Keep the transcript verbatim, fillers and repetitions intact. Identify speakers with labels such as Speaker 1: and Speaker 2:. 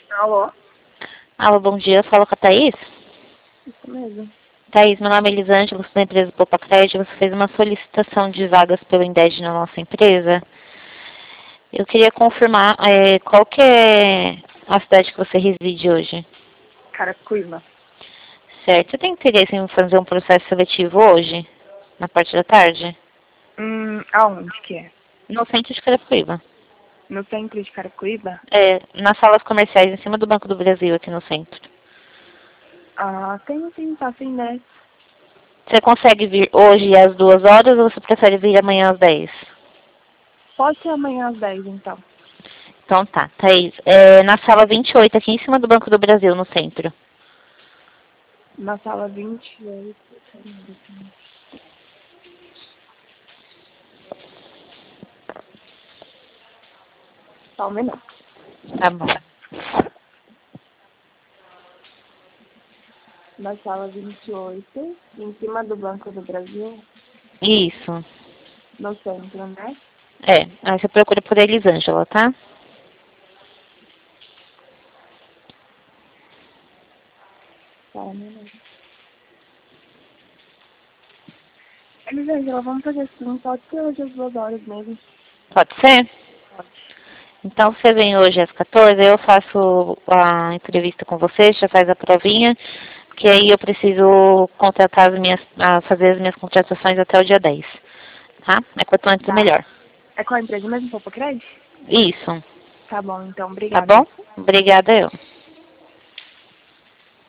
Speaker 1: Alô?
Speaker 2: Alô, bom dia. Fala com a Thaís.
Speaker 1: Isso mesmo.
Speaker 2: Thaís, meu nome é Elisângela, sou da empresa Poupa Crédito. Você fez uma solicitação de vagas pelo Indeed na nossa empresa. Eu queria confirmar é, qual que é a cidade que você reside hoje.
Speaker 1: Carapicuíba.
Speaker 2: Certo. Você tem interesse em fazer um processo seletivo hoje, na parte da tarde?
Speaker 1: Hum, aonde que é?
Speaker 2: No centro de Carapicuíba.
Speaker 1: No centro de Carapicuíba?
Speaker 2: É, nas salas comerciais, em cima do Banco do Brasil, aqui no centro.
Speaker 1: Ah, tem sim, tá sim, né?
Speaker 2: Você consegue vir hoje às duas horas ou você prefere vir amanhã às dez?
Speaker 1: Pode ser amanhã às dez, então.
Speaker 2: Então tá, Thaís. É, na sala vinte e oito, aqui em cima do Banco do Brasil, no centro.
Speaker 1: Na sala vinte e oito. Só um minuto.
Speaker 2: Tá bom.
Speaker 1: Na sala vinte e oito, em cima do Banco do Brasil,
Speaker 2: Isso.
Speaker 1: no centro, né?
Speaker 2: É, aí você procura por Elisângela, tá?
Speaker 1: Só um minuto. Elisângela, vamos fazer assim, pode ser hoje às duas horas mesmo.
Speaker 2: Pode ser?
Speaker 1: Pode.
Speaker 2: Então você vem hoje às quatorze, eu faço a entrevista com você, já faz a provinha, que aí eu preciso contratar as minhas, ah, fazer as minhas contratações até o dia dez, tá? É quanto antes
Speaker 1: Tá.
Speaker 2: melhor.
Speaker 1: É com a empresa mesmo, Poupa Crédito?
Speaker 2: Isso,
Speaker 1: Tá bom, então,
Speaker 2: tá
Speaker 1: obrigada.
Speaker 2: bom? Obrigada eu.